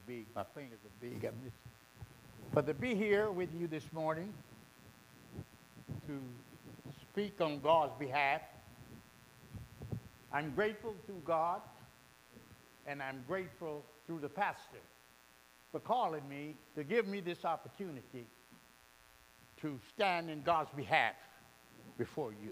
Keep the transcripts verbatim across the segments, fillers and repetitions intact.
big. My fingers are big. I'm just, but to be here with you this morning to speak on God's behalf, I'm grateful to God, and I'm grateful through the pastor for calling me to give me this opportunity to stand in God's behalf before you.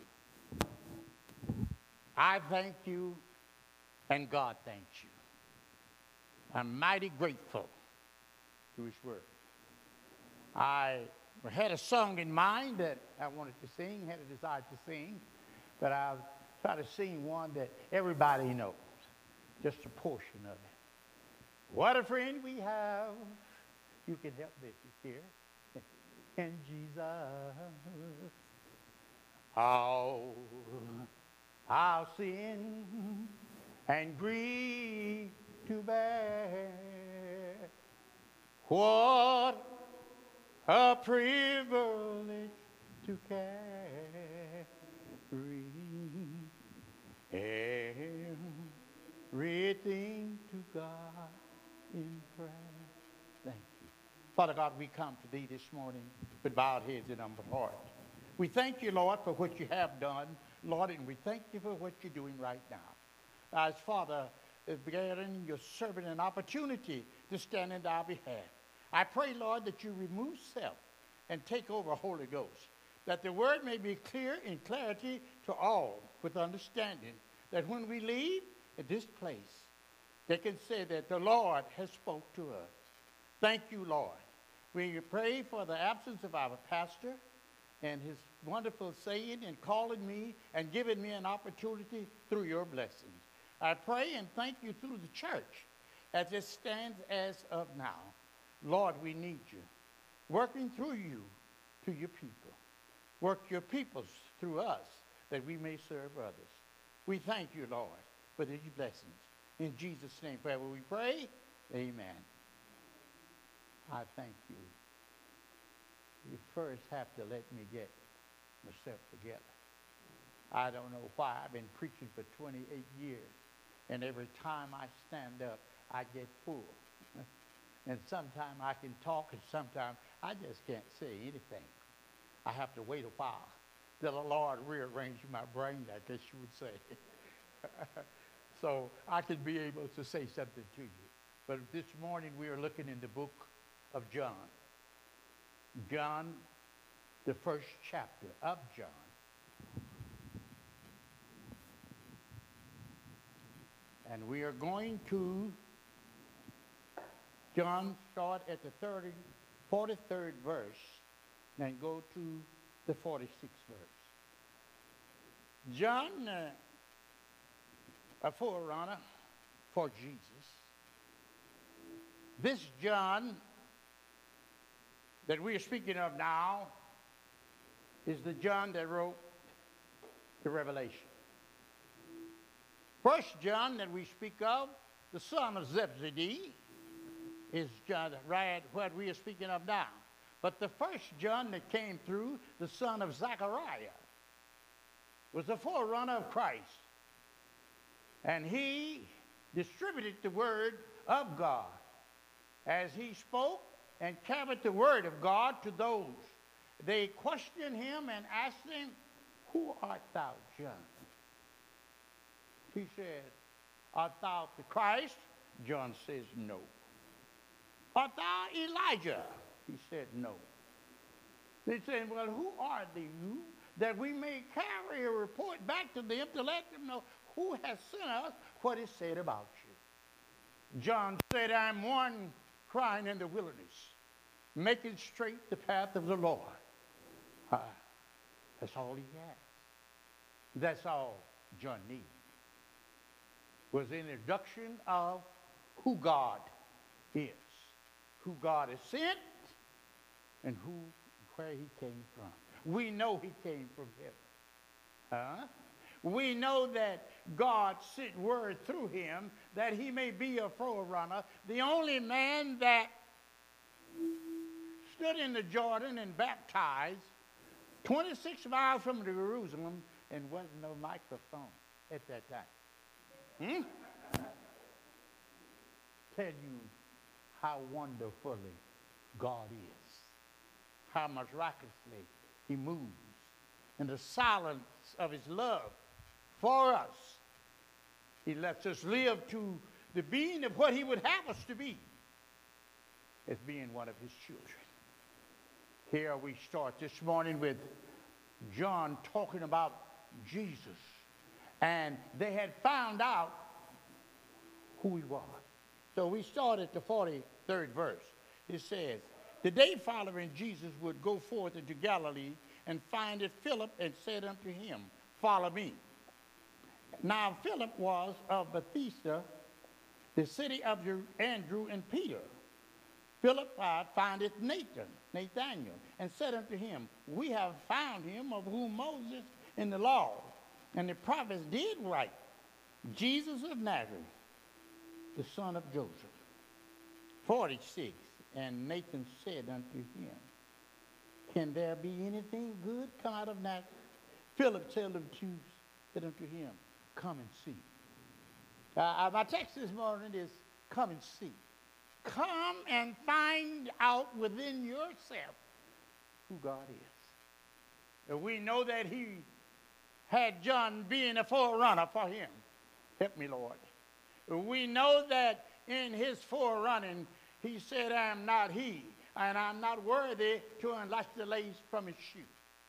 I thank you, and God thanks you. I'm mighty grateful to his word. I had a song in mind that I wanted to sing, had a desire to sing, but I'll try to sing one that everybody knows, just a portion of it. What a friend we have. You can help me if you care. And Jesus, all our sin and grief to bear. What a privilege to carry everything to God in prayer. Thank you. Father God, we come to thee this morning with bowed heads and humble hearts. We thank you, Lord, for what you have done, Lord, and we thank you for what you're doing right now. As Father is giving your servant an opportunity to stand in our behalf, I pray, Lord, that you remove self and take over Holy Ghost, that the word may be clear in clarity to all with understanding, that when we leave at this place, they can say that the Lord has spoke to us. Thank you, Lord. We pray for the absence of our pastor and his wonderful saying and calling me and giving me an opportunity through your blessings. I pray and thank you through the church as it stands as of now. Lord, we need you. Working through you to your people. Work your peoples through us that we may serve others. We thank you, Lord, for these blessings. In Jesus' name, forever we pray. Amen. I thank you. You first have to let me get myself together. I don't know why. I've been preaching for twenty-eight years, and every time I stand up, I get full. And sometimes I can talk, and sometimes I just can't say anything. I have to wait a while till the Lord rearranges my brain, I guess you would say. So I can be able to say something to you. But this morning we are looking in the book of John. John, the first chapter of John. And we are going to John, start at the thirty, forty-third verse, and go to the forty-sixth verse. John, uh, a forerunner for Jesus. This John that we are speaking of now is the John that wrote the Revelation. First John that we speak of, the son of Zebedee, is John, right what we are speaking of now. But the first John that came through, the son of Zechariah, was the forerunner of Christ. And he distributed the word of God as he spoke and carried the word of God to those. They questioned him and asked him, "Who art thou, John?" He said, "Art thou the Christ?" John says, "No." "Art thou Elijah?" He said, "No." They said, "Well, who are you, that we may carry a report back to them to let them know who has sent us what is said about you?" John said, "I'm one crying in the wilderness, making straight the path of the Lord." Uh, that's all he has. That's all John needed, was an introduction of who God is, who God has sent, and who, where he came from. We know he came from heaven. Huh? We know that God sent word through him that he may be a forerunner, the only man that stood in the Jordan and baptized twenty-six miles from Jerusalem, and wasn't no microphone at that time. Hmm? Tell you how wonderfully God is, how miraculously he moves, in the silence of his love for us. He lets us live to the being of what he would have us to be, as being one of his children. Here we start this morning with John talking about Jesus, and they had found out who he was. So we start at the forty-third verse. It says, the day following, Jesus would go forth into Galilee, and findeth Philip, and said unto him, follow me. Now Philip was of Bethsaida, the city of Andrew and Peter. Philip findeth Nathan, Nathanael, and said unto him, we have found him of whom Moses in the law and the prophets did write, Jesus of Nazareth, the son of Joseph. forty-six, and Nathan said unto him, can there be anything good come out of Nazareth? Philip said unto him, come and see. Uh, my text this morning is come and see. Come and find out within yourself who God is. And we know that he had John being a forerunner for him. Help me, Lord. We know that in his forerunning, he said, I am not he, and I'm not worthy to unlace the lace from his shoe.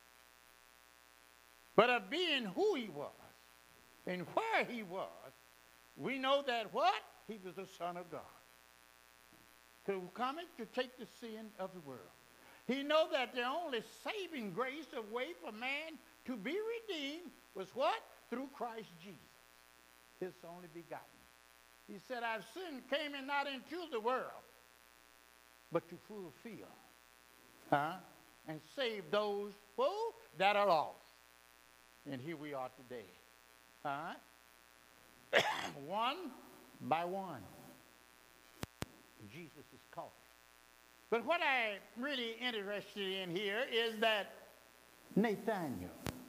But of being who he was and where he was, we know that what? He was the Son of God, to come to take the sin of the world. He know that the only saving grace of way for man to be redeemed was what? Through Christ Jesus, his only begotten. He said, I've sinned came in not into the world, but to fulfill, huh? And save those who that are lost. And here we are today. Huh? One by one, Jesus is called. But what I'm really interested in here is that Nathanael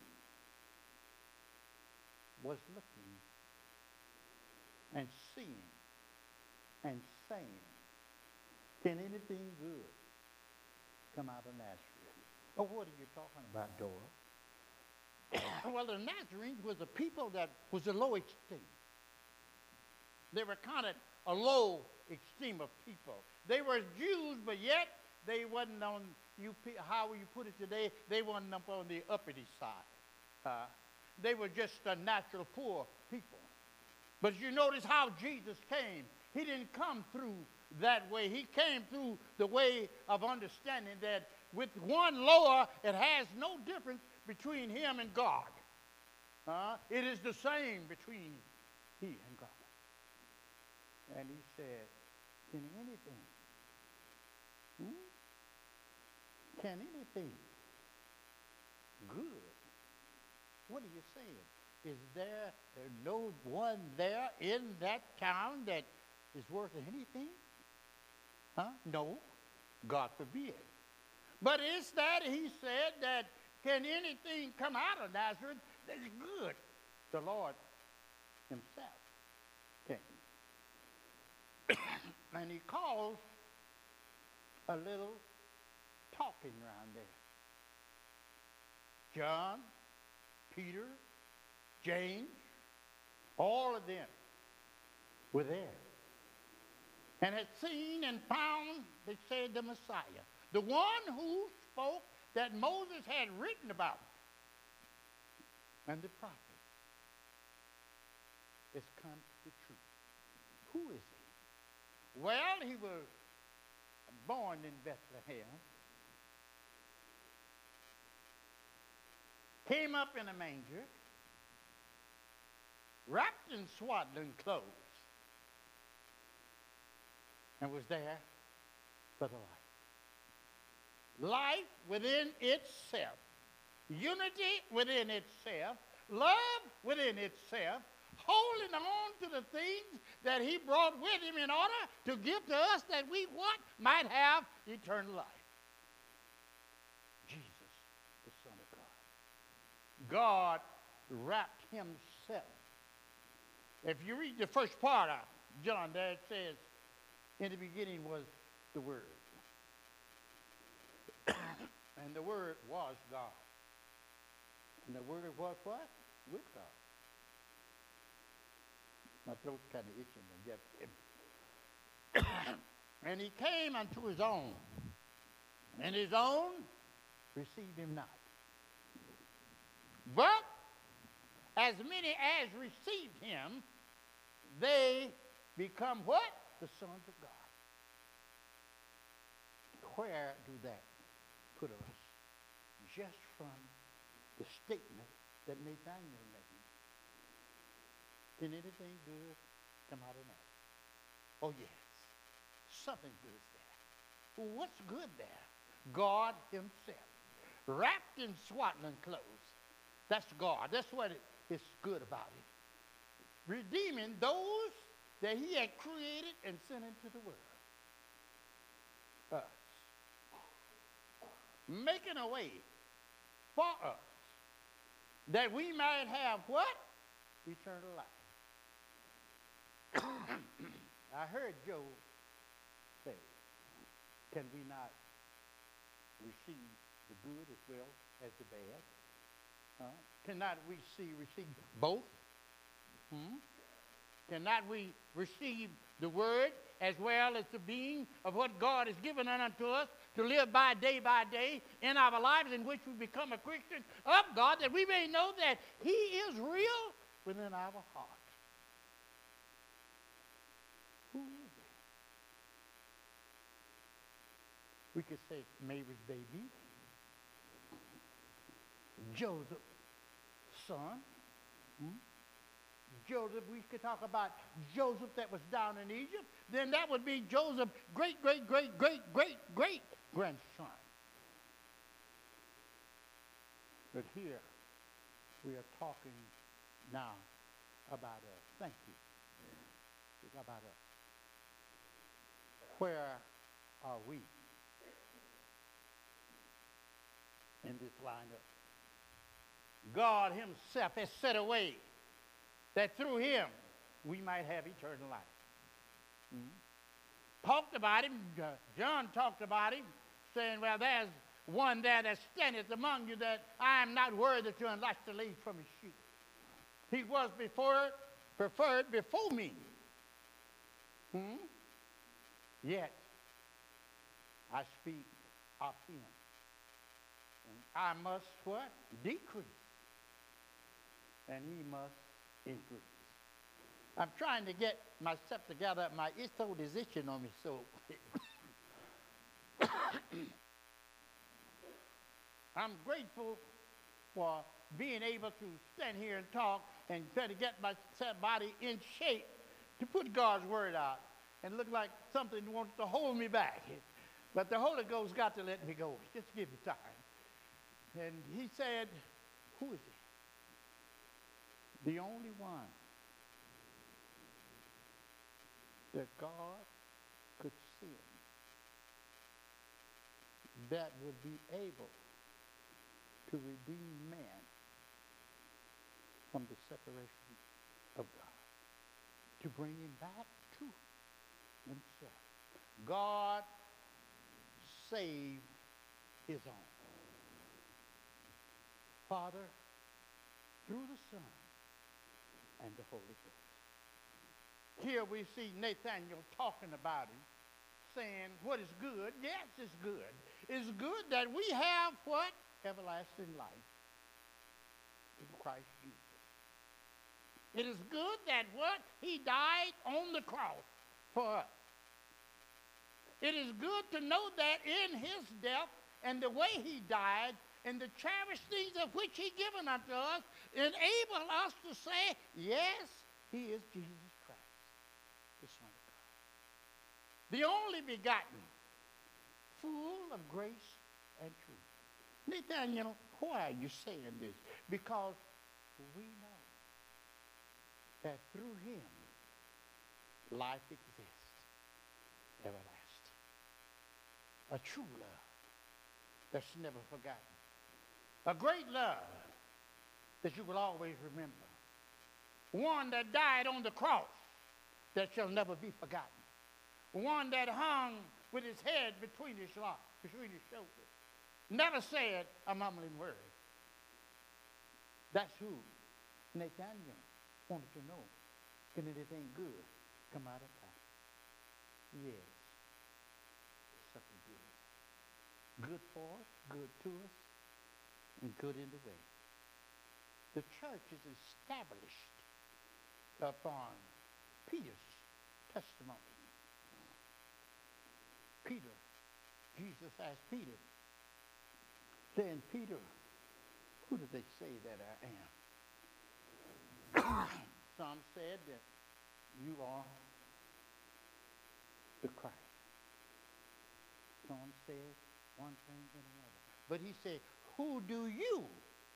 was looking and seeing and saying, can anything good come out of Nazareth? Oh, what are you talking about, Dora? Well, the Nazarenes was a people that was a low esteem. They were counted a low esteem of people. They were Jews, but yet they wasn't on, you, how you put it today, they wasn't up on the uppity side. Uh, they were just a natural poor people. But you notice how Jesus came. He didn't come through that way. He came through the way of understanding that with one lower, it has no difference between him and God. Uh, it is the same between he and God. And he said, can anything, hmm? can anything good? What are you saying? Is there uh, no one there in that town that is worth anything? Huh? No, God forbid. But it's that he said that can anything come out of Nazareth that is good? The Lord himself came. And he calls a little talking around there. John, Peter, James, all of them were there. And had seen and found, they said, the Messiah. The one who spoke that Moses had written about. And the prophet has come to the truth. Who is he? Well, he was born in Bethlehem. Came up in a manger. Wrapped in swaddling clothes. And was there for the life. Life within itself. Unity within itself. Love within itself. Holding on to the things that he brought with him in order to give to us that we what? Might have eternal life. Jesus, the Son of God. God wrapped himself. If you read the first part of John, there it says, In the beginning was the Word. And the Word was God. And the Word was what? With God. My throat's kind of itching. And, yet. And he came unto his own. And his own received him not. But as many as received him, they become what? The sons of God. Where do that put us? Just from the statement that Nathaniel made. Can anything good come out of that? Oh, yes. Something good is there. Well, what's good there? God himself. Wrapped in swaddling clothes. That's God. That's what it is good about it. Redeeming those that he had created and sent into the world. Us. Making a way for us that we might have what? Eternal life. I heard Job say, can we not receive the good as well as the bad? Uh, cannot we see receive both? Hmm? Cannot we receive the word as well as the being of what God has given unto us to live by day by day in our lives, in which we become a Christian of God, that we may know that he is real within our heart? Who is it? We could say Mary's baby, Joseph's son. Hmm? Joseph, we could talk about Joseph that was down in Egypt. Then that would be Joseph's great, great, great, great, great, great grandson. But here we are talking now about us. Thank you. It's about us. Where are we in this lineup? God himself has set a way that through him we might have eternal life. Mm-hmm. Talked about him, uh, John talked about him, saying, well, there's one there that standeth among you that I am not worthy to unlash the lead from his sheep. He was before, preferred before me. Hmm? Yet, I speak of him. And I must what? Decrease. And he must increase. I'm trying to get myself together. My throat is itching on me, so I'm grateful for being able to stand here and talk and try to get my body in shape to put God's word out and look like something wants to hold me back. But the Holy Ghost got to let me go. Just give me time. And he said, who is it? The only one that God could send that would be able to redeem man from the separation of God, to bring him back to himself. God saved his own. Father, through the Son and the Holy Ghost. Here we see Nathaniel talking about him, saying, what is good? Yes, it's good. It's good that we have what? Everlasting life in Christ Jesus. It is good that what? He died on the cross for us. It is good to know that in his death and the way he died and the cherished things of which he given unto us enable us to say, yes, he is Jesus Christ, the Son of God. The only begotten, full of grace and truth. Nathaniel, why are you saying this? Because we know that through him life exists, everlasting. A true love that's never forgotten. A great love that you will always remember. One that died on the cross that shall never be forgotten. one that hung with his head between his locks, between his shoulders. Never said a mumbling word. That's who Nathaniel wanted to know. Can anything good come out of that? Yes. Something good. Good for us, good to us, and good in the way. The church is established upon Peter's testimony. Peter, Jesus asked Peter, saying, Peter, who do they say that I am? Some said that you are the Christ. Some said one thing and another. But he said, who do you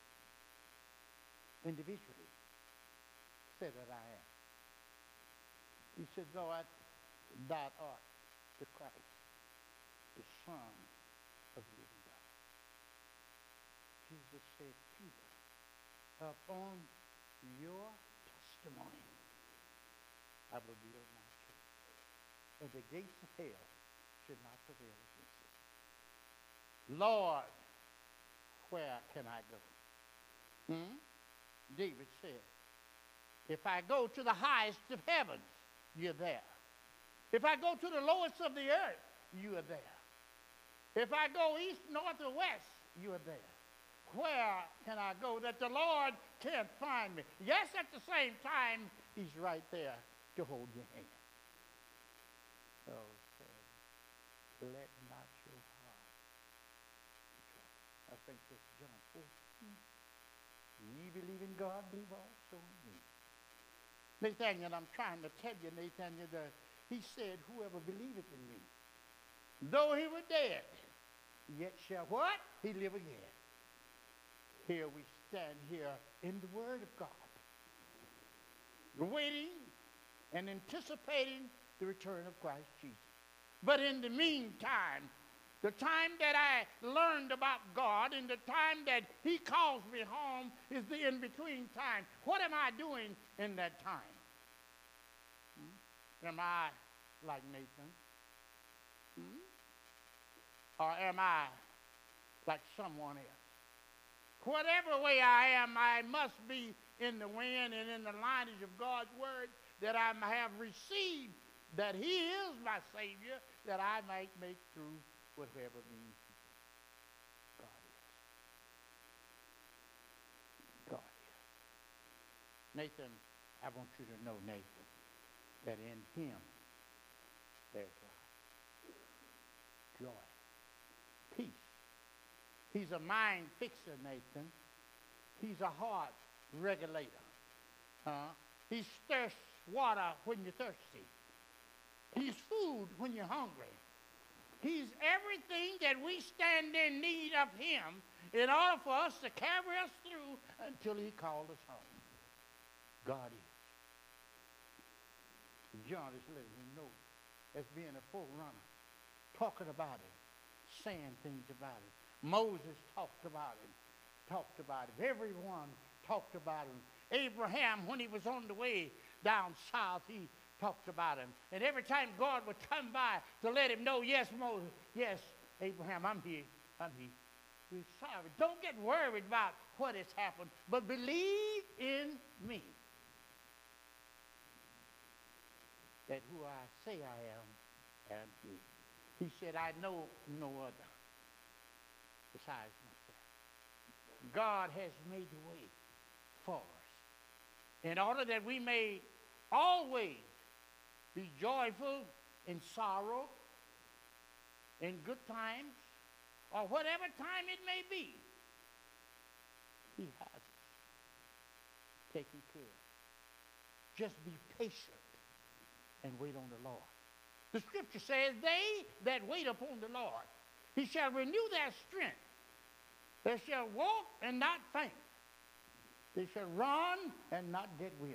individually say that I am? He said, Lord, thou art the Christ, the Son of the living God. Jesus said, Peter, upon your testimony, I will build my church, and the gates of hell should not prevail against it. Lord, where can I go? Hmm? David said, if I go to the highest of heavens, you're there. If I go to the lowest of the earth, you are there. If I go east, north, or west, you are there. Where can I go that the Lord can't find me? Yes, at the same time, he's right there to hold your hand. Oh, said, let not your heart be troubled. I think this is John fourteen. Ye believe in God, believe also in me. Nathaniel, I'm trying to tell you, Nathaniel, that he said, whoever believeth in me, though he were dead, yet shall what? He live again. Here we stand here in the Word of God, waiting and anticipating the return of Christ Jesus. But in the meantime, the time that I learned about God and the time that he calls me home is the in-between time. What am I doing in that time? Hmm? Am I like Nathan? Hmm? Or am I like someone else? Whatever way I am, I must be in the wind and in the lineage of God's word, that I have received that he is my Savior, that I might make through whatever means God is. God is. Nathan, I want you to know, Nathan, that in him there's life, joy, peace. He's a mind fixer, Nathan. He's a heart regulator. Uh, he stirs water when you're thirsty. He's food when you're hungry. He's everything that we stand in need of him in order for us to carry us through until he calls us home. God is. John is letting you know as being a forerunner, talking about him, saying things about him. Moses talked about him, talked about him. Everyone talked about him. Abraham, when he was on the way down south, he talked about him. And every time God would come by to let him know, yes, Moses, yes, Abraham, I'm here, I'm here. We're sorry. Don't get worried about what has happened, but believe in me. That who I say I am, am he. He said, I know no other besides myself. God has made the way for us in order that we may always be joyful in sorrow, in good times, or whatever time it may be. He has us taken care of. Just be patient and wait on the Lord. The scripture says, they that wait upon the Lord, he shall renew their strength. They shall walk and not faint. They shall run and not get weary.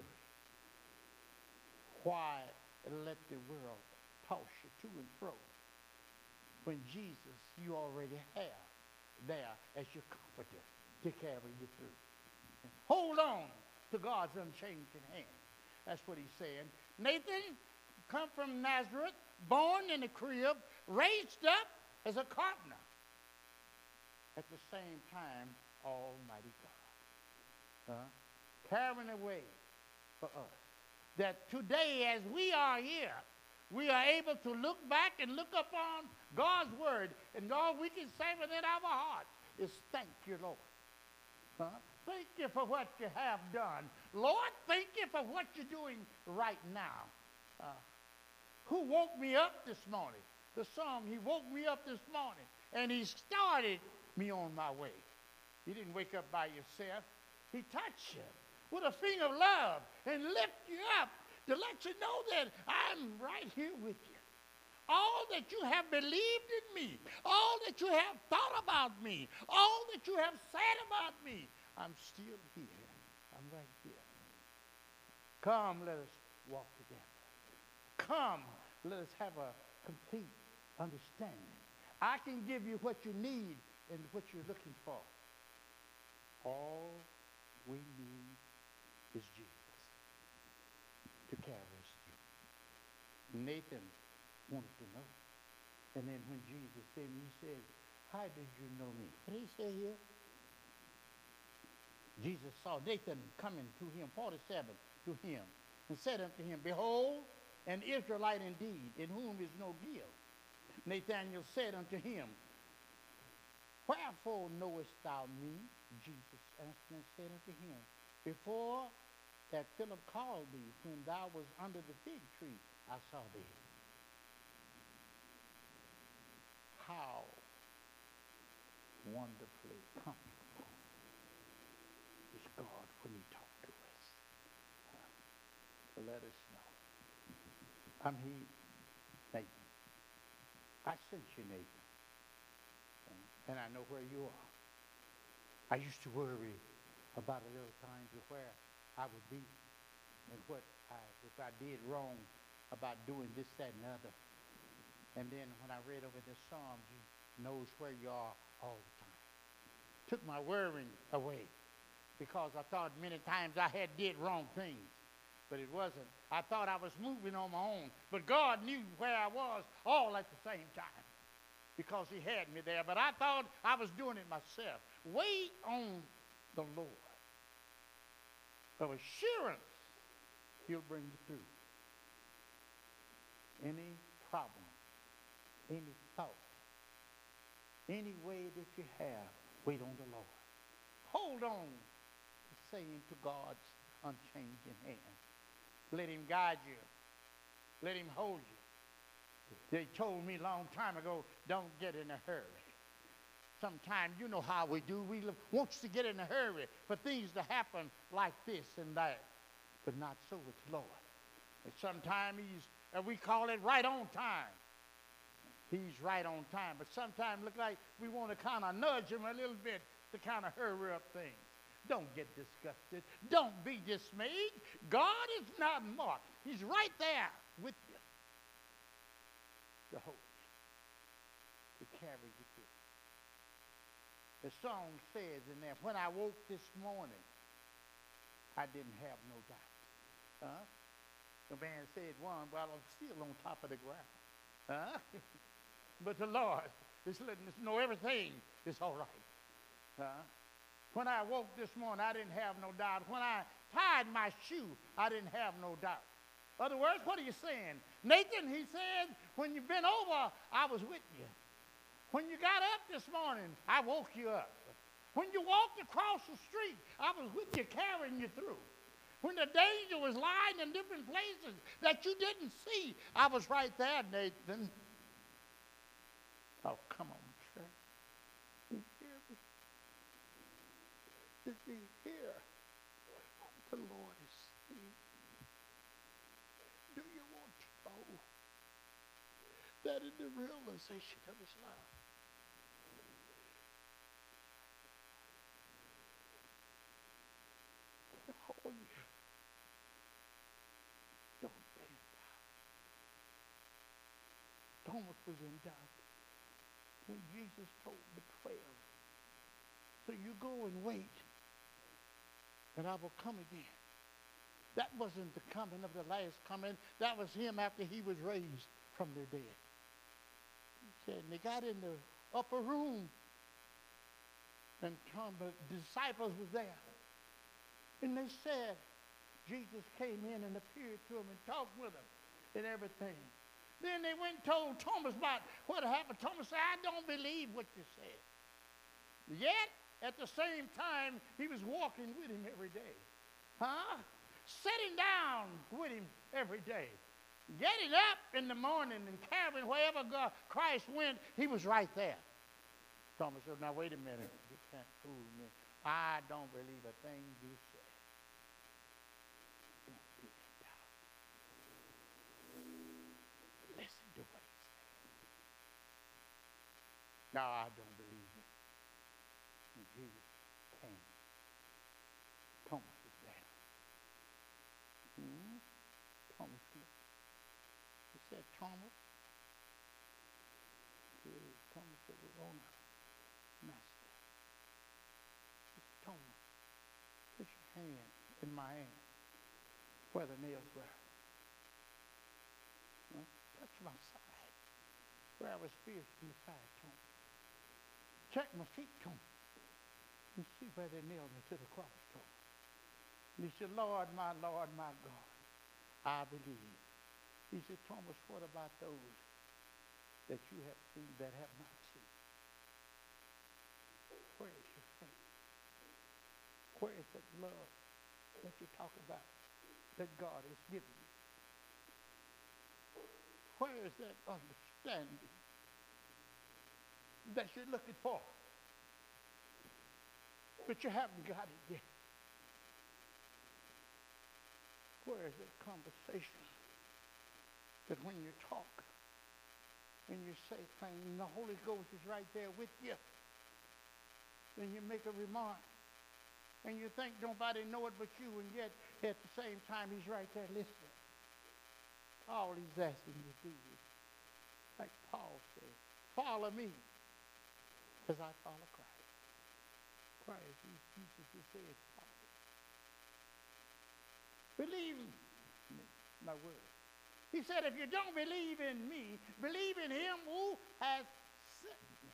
Why let the world toss you to and fro when Jesus you already have there as your comforter to carry you through? And hold on to God's unchanging hand. That's what he's saying. Nathan, come from Nazareth, born in a crib, raised up as a carpenter. At the same time, Almighty God. Uh, carrying away for us. That today, as we are here, we are able to look back and look upon God's word. And all we can say within our hearts is thank you, Lord. Huh? Thank you for what you have done. Lord, thank you for what you're doing right now. Uh, who woke me up this morning? The song, he woke me up this morning. And he started me on my way. You didn't wake up by yourself. He touched you with a finger of love and lift you up to let you know that I'm right here with you. All that you have believed in me, all that you have thought about me, all that you have said about me, I'm still here. I'm right here. Come, let us walk together. Come, let us have a complete understanding. I can give you what you need and what you're looking for. All we need is Jesus to carry us through. Nathan wanted to know. And then when Jesus said, he said, how did you know me? What did he say here? Jesus saw Nathan coming to him, forty-seven, to him, and said unto him, behold, an Israelite indeed, in whom is no guilt. Nathanael said unto him, wherefore knowest thou me? Jesus answered and said unto him, before that Philip called thee, when thou was under the fig tree, I saw thee. How wonderfully comfortable is God when he talks to us. Uh, let us know. I'm he, Nathan. I sent you, Nathan. Uh, and I know where you are. I used to worry about a little times of where I would be and what I, if I did wrong about doing this, that, and the other. And then when I read over the Psalms, he knows where you are all the time. Took my worrying away because I thought many times I had did wrong things, but it wasn't. I thought I was moving on my own, but God knew where I was all at the same time because he had me there. But I thought I was doing it myself. Wait on the Lord. Of assurance, he'll bring you through. Any problem, any thought, any way that you have, wait on the Lord. Hold on to saying to God's unchanging hand. Let him guide you. Let him hold you. They told me a long time ago, don't get in a hurry. Sometimes, you know how we do. We want to get in a hurry for things to happen like this and that. But not so with the Lord. And sometimes he's, uh, we call it right on time. He's right on time. But sometimes look like we want to kind of nudge him a little bit to kind of hurry up things. Don't get disgusted. Don't be dismayed. God is not mocked. He's right there with you to hold you, to carry you through. The song says in there, when I woke this morning, I didn't have no doubt. Huh? The man said one, well, I'm still on top of the ground. Huh? But the Lord is letting us know everything is all right. Huh? When I woke this morning, I didn't have no doubt. When I tied my shoe, I didn't have no doubt. In other words, what are you saying? Nathan, he said, when you've been over, I was with you. When you got up this morning, I woke you up. When you walked across the street, I was with you, carrying you through. When the danger was lying in different places that you didn't see, I was right there, Nathan. Oh, come on, church. You hear me? Did you hear what the Lord is saying? Do you want to know that in the realization of his love, oh, yeah. Don't be in doubt. Thomas was in doubt when Jesus told the twelve, so you go and wait, and I will come again. That wasn't the coming of the last coming. That was him after he was raised from their dead. He said, and they got in the upper room, and Tom, the disciples was there. And they said, Jesus came in and appeared to them and talked with them and everything. Then they went and told Thomas about what happened. Thomas said, I don't believe what you said. Yet, at the same time, he was walking with him every day. Huh? Sitting down with him every day. Getting up in the morning and carrying wherever God, Christ went, he was right there. Thomas said, now wait a minute. You can't fool me. I don't believe a thing you say. Don't be in doubt. Listen to what he said. No, I don't believe it. And Jesus came. Thomas was there. Hmm? Thomas looked. He said, Thomas. Thomas said, we're on our master. He said, Thomas, put your hand in my hand where the nails were. Well, touch my side where I was pierced in the side, Thomas. Check my feet, Thomas. And see where they nailed me to the cross, Thomas. And he said, Lord, my Lord, my God, I believe. He said, Thomas, what about those that you have seen that have not seen? Where is your faith? Where is that love that you talk about that God has given you? Where is that understanding that you're looking for? But you haven't got it yet. Where is that conversation that when you talk and you say things and the Holy Ghost is right there with you, then you make a remark and you think nobody know it but you, and yet at the same time he's right there listening. All he's asking you to do is, like Paul said, follow me as I follow Christ. Christ, Jesus who said, follow. Believe me, my word. He said, if you don't believe in me, believe in him who has sent me.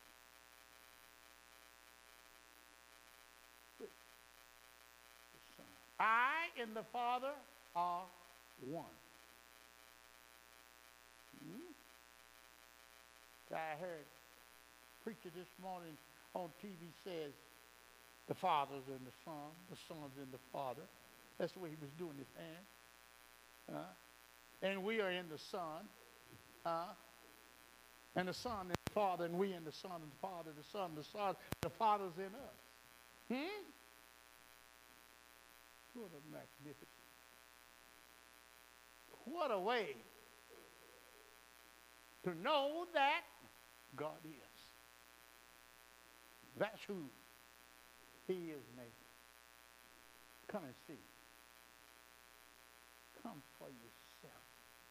The Son. I and the Father are one. Hmm? I heard a preacher this morning on T V says, the Father's in the Son, the Son's in the Father. That's the way he was doing his hand. Uh, and we are in the Son. Uh, and the Son and the Father, and we in the Son and the Father, the Son, the Son, the Father's in us. Hmm? What a magnificent. What a way to know that God is. That's who he is, neighbor. Come and see. Come for yourself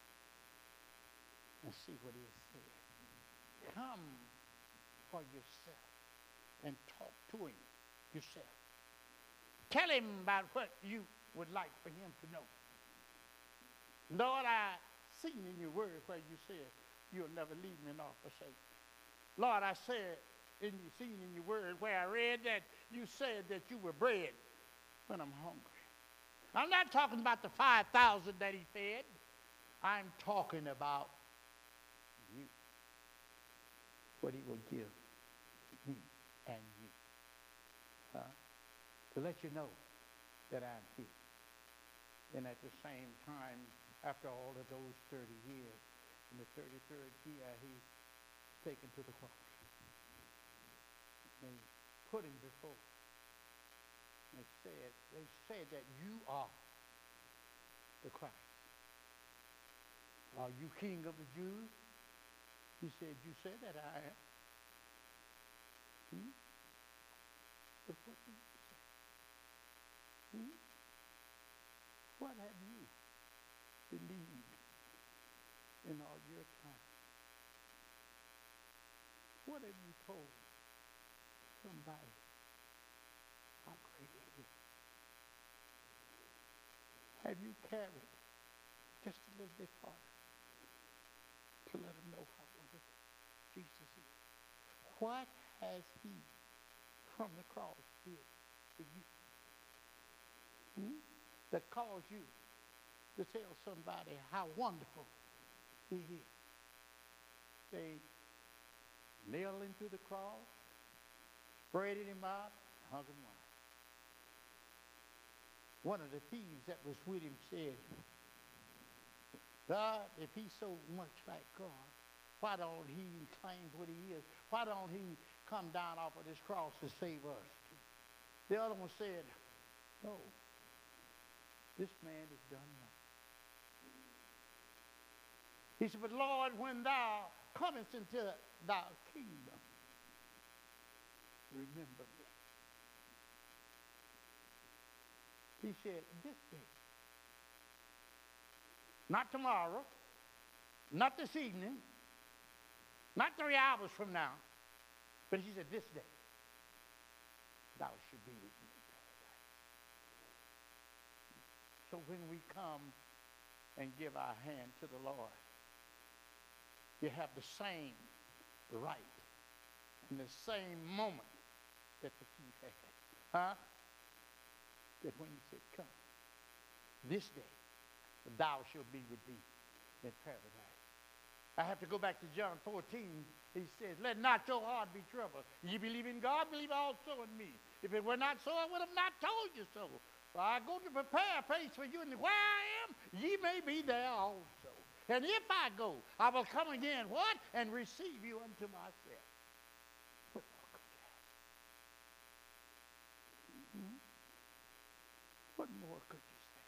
and see what he has said. Come for yourself and talk to him yourself. Tell him about what you would like for him to know. Lord, I seen in your word where you said you'll never leave me nor forsake me. Lord, I said in you seen in your word where I read that you said that you were bread when I'm hungry. I'm not talking about the five thousand that he fed. I'm talking about you. What he will give me and you. Uh, to let you know that I'm here. And at the same time, after all of those thirty years, in the thirty-third year, he's taken to the cross. And put him before. They said, they said that you are the Christ. Are you King of the Jews? He said, you said that I am. Hmm? But what did you say? Hmm? What have you believed in all your time? What have you told somebody how great it is? Have you carried just a little bit farther to let them know how wonderful Jesus is. What has he from the cross did for you? Hmm? That caused you to tell somebody how wonderful he is. They nailed him to the cross, spreaded him out, hung him wide. One of the thieves that was with him said, God, if he's so much like God, why don't he claim what he is? Why don't he come down off of this cross to save us? The other one said, no, this man has done nothing. He said, but Lord, when thou comest into thy kingdom, remember me. He said, this day, not tomorrow, not this evening, not three hours from now, but he said, this day, thou should be with me in paradise. So when we come and give our hand to the Lord, you have the same right and the same moment that the thief had. Huh? That when he said, come, this day, thou shalt be with me in paradise. I have to go back to John fourteen. He says, let not your heart be troubled. Ye believe in God, believe also in me. If it were not so, I would have not told you so. For I go to prepare a place for you, and where I am, ye may be there also. And if I go, I will come again, what? And receive you unto myself. What more could you ask? Hmm? What more could you say?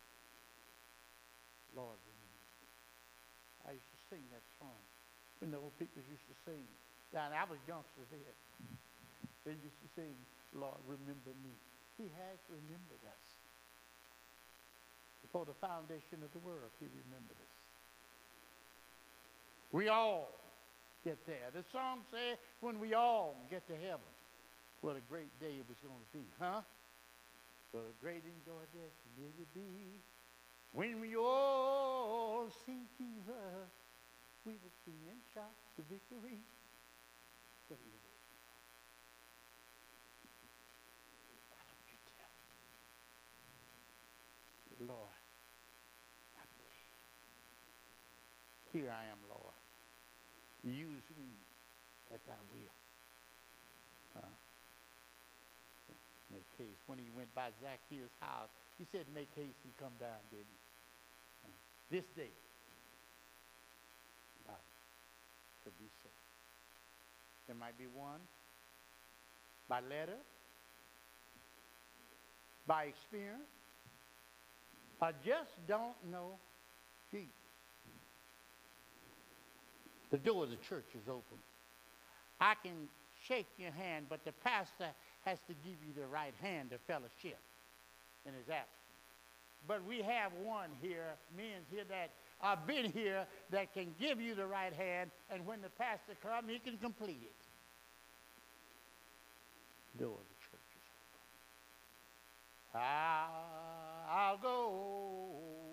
Lord, remember. I used to sing that song when the old people used to sing. Down, I was youngsters then. They used to sing, Lord, remember me. He has remembered us. Before the foundation of the world, he remembered us. We all get there. The song said, when we all get to heaven, what a great day it was going to be, huh? What a great and joy that it would be. When we all see Jesus, we will sing and shout the victory. What are you waiting for? Why don't you tell me? Lord, I believe. Here I am, Lord. Use me at thy will. Uh, make haste. When he went by Zacchaeus' house, he said, make haste and come down, didn't he? Uh, this day, thou could be saved. There might be one by letter, by experience. I just don't know Jesus. The door of the church is open. I can shake your hand, but the pastor has to give you the right hand to fellowship in his absence. But we have one here, men here that have been here that can give you the right hand, and when the pastor comes, he can complete it. The door of the church is open. I'll, I'll go.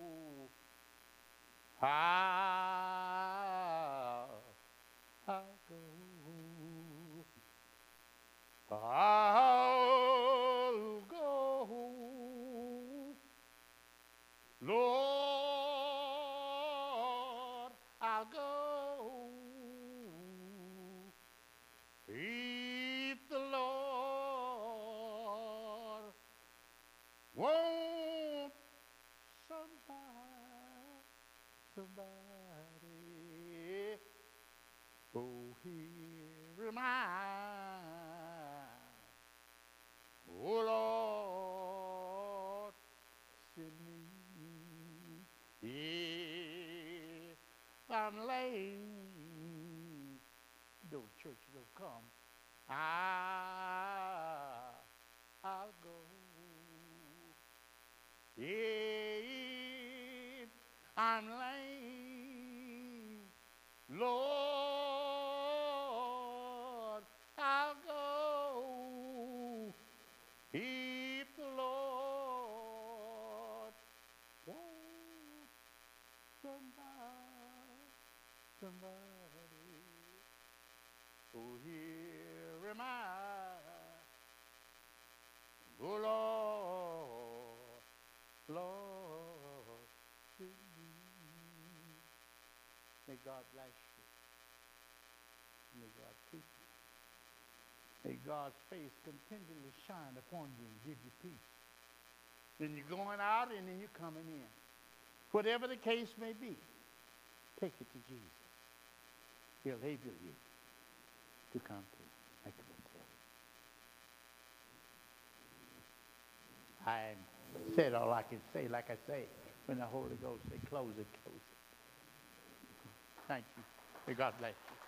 I'll, I'll go. I'll go. Lord, I'll go. If the Lord won't somebody, somebody, oh, here am I. Oh, Lord, send me. If I'm lame, though church will come, I, I'll go. If I'm lame, Lord, I'll go. If the Lord won't somebody, somebody. am I. Oh, Lord, Lord, to me. May God bless you. May God keep you. May God's face continually shine upon you and give you peace. Then you're going out and then you're coming in. Whatever the case may be, take it to Jesus. He'll enable you to come to make a decision. I said all I can say, like I say, when the Holy Ghost said, close it, close it. Thank you. May God bless you.